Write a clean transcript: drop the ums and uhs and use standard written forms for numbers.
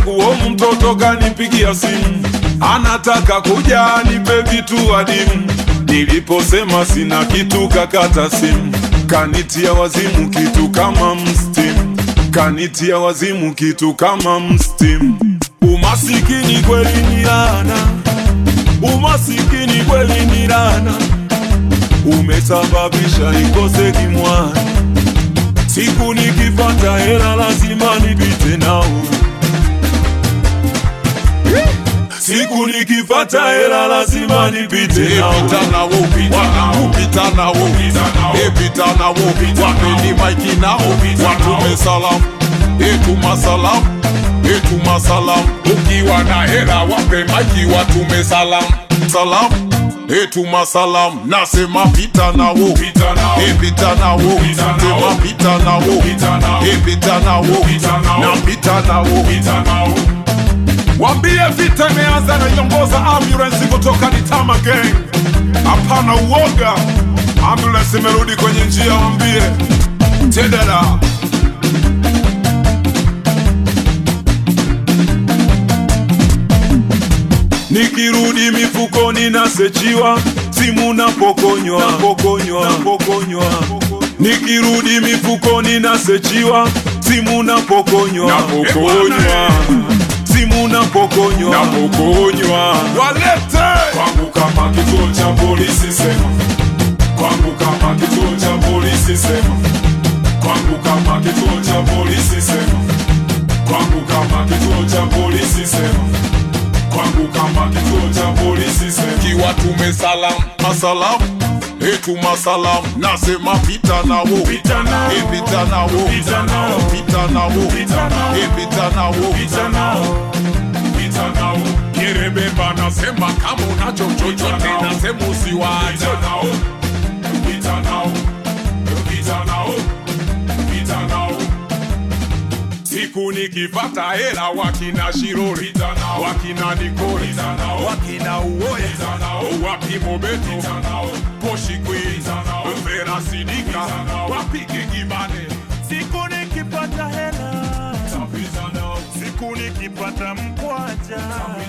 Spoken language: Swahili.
wangu mtoto kanipigia simu, anataka kuja nipe vitu adimu. Niliposema sina kitu kakata simu, kanitia wazimu kitu kama mstimu, kanitia wazimu kitu kama mstimu. Umasikini kweli ni laana, umasikini kweli ni laana, umesababisha nikose kimwana. Siku nikipata hela lazima nipite nao, siku nikipata hela lazima nipite nao. Pita nao, pita nao, pita nao, pita nao, wapeni maiki nao, watume salamu, tuma salamu, tuma salamu. Ukiwa na hela wape maiki watume salamu, salamu, tuma salamu. Nasema pita nao, pita nao, pita nao, sema pita nao, pita nao, na pita nao. Wambie vita imeanza na iongoza ambulance kutoka Nitama Gang. Hapana uoga, ambulance imerudi kwenye njia. Wambie tedera. Nikirudi mifukoni nasechiwa, simu napokonywa, napokonywa, napokonywa. Nikirudi mifukoni nasechiwa, simu napokonywa, napokonywa, simu napokonywa, napokonywa. Walete kwangu kama kituo cha polisi sema, kwangu kama kituo cha polisi sema, kwangu kama kituo cha polisi sema, kwangu kama kituo cha polisi sema, kwangu kama kituo cha polisi sema. Kiwa tume salamu, masalamu, tuma salamu. Nasema pita nao, pita nao, pita nao, pita nao, pita nao, pita nao, pita nao, pita nao, pita nao. Yerebeba nasema kama unacho chochote nasema usiwache. Pita nao, pita nao, pita nao, pita nao. Siku nikipata hela wakina Shirori, wakina Nikori, wakina Uoya, wapi Mobeto, Poshi Queen, Vera Sidika, wapige Gimane. Siku nikipata hela, siku nikipata mkwanja,